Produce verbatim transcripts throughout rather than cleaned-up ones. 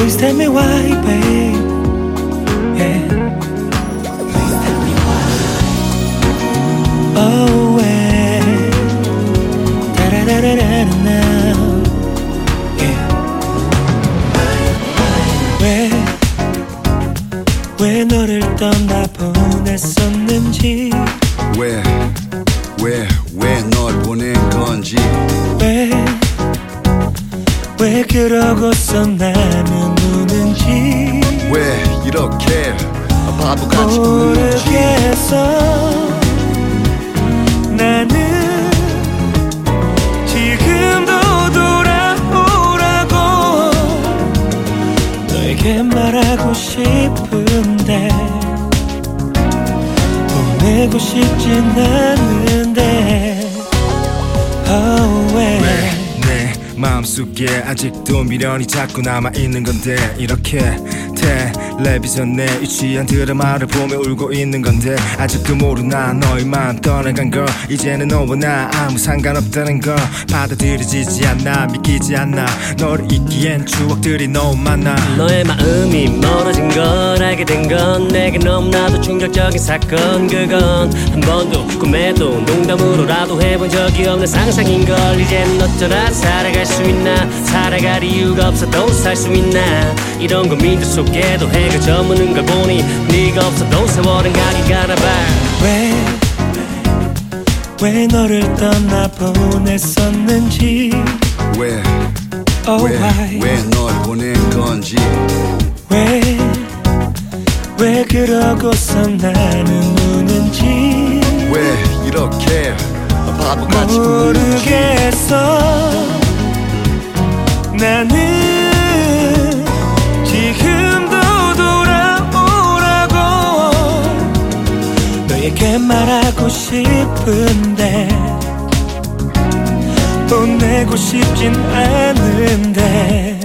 Please tell me why, babe. Yeah. Please tell me why. Oh, yeah. Da-da-da-da-da-da. Yeah. 왜, 왜 너를 떠나보냈었는지. 왜, 왜, 왜 널 보낸 건지. 왜, 왜 그러고서 나는 우는지. 왜 이렇게 바보같이 우는지. 모르겠어. 나는 지금도 돌아오라고 너에게 말하고 싶은데 보내고 싶진 않은데. Oh, 왜 내 마음속에 아직도 미련이 자꾸 남아있는 건데 이렇게 텔레비전에 유치한 드라마를 보며 울고 있는 건데 아직도 모르나 너의 마음 떠나간 걸. 이제는 너와 나 아무 상관없다는 걸 받아들여지지 않나 믿기지 않나. 너를 잊기엔 추억들이 너무 많아. 너의 마음이 멀어진 걸 알게 된 건 내게 너무나도 충격적인 사건. 그건 한 번도 꿈에도 농담으로라도 해본 적이 없는 상상인걸. 이제는 어쩌다 살아갈 수 있나. 살아갈 이유가 없어도 살 수 있나. 이런 고민들 속에도 해가 저무는 걸 보니 네가 없어도 세월은 가긴 가나봐. 왜, 왜 너를 떠나보냈었는지. 왜, Oh, 왜, why. 왜 널 보낸 건지. 왜, 왜 그러고서 나는 우는지. 왜 이렇게 바보같이 우는지. 모르겠어. 나는 지금도 돌아오라고 너에게 말하고 싶은데 보내고 싶진 않은데.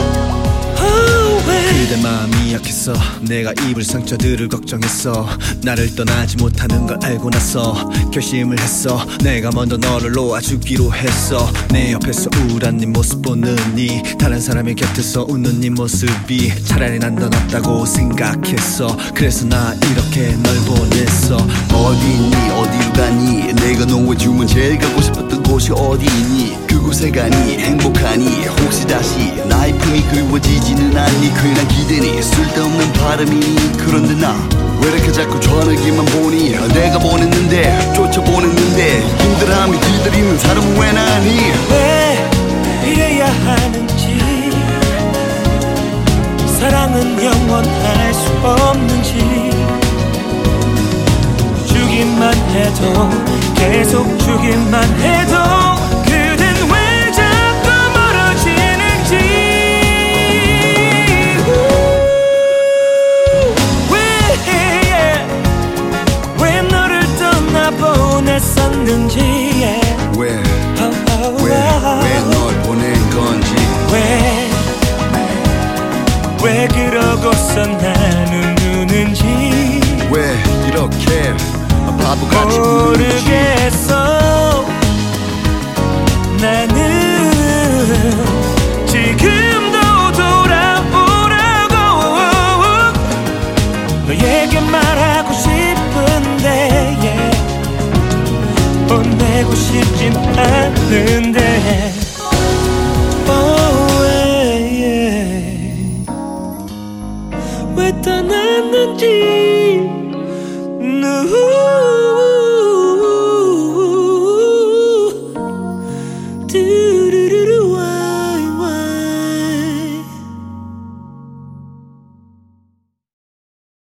그대 마음이 약했어. 내가 입을 상처들을 걱정했어. 나를 떠나지 못하는 걸 알고 나서 결심을 했어. 내가 먼저 너를 놓아주기로 했어. 내 옆에서 우울한 네 모습 보느니 다른 사람의 곁에서 웃는 네 모습이 차라리 난 더 낫다고 생각했어. 그래서 나 이렇게 널 보냈어. 어디 있니 어디로 가니. 내가 놓아주면 제일 가고 싶었던 곳이 어디 있니. 그곳에 가니 행복하니. 혹시 다시 나의 품이 그리워지지는 않니. 괜한 기대니 쓸데없는 바람이니. 그런데 나 왜 이렇게 자꾸 전화기만 보니. 내가 보냈는데 쫓아보냈는데 힘들어하며 기다리는 사람은 왜 나니. 왜 이래야 하는지. 사랑은 영원할 수 없는지. 주기만 해도 계속 주기만 해도 그댄 왜 자꾸 멀어지는지. 왜, 왜 너를 떠나보냈었는지. 왜, Oh, oh, 왜, oh. 왜 널 보낸 건지. 왜, 왜 그러고서 나는 우는지. 왜 이렇게 바보같이 우는지. 모르겠어. 나는 지금도 돌아오라고 너에게 말하고 싶은데 yeah. 보내고 싶진 않은데. Oh, yeah, yeah. 왜 떠났는지.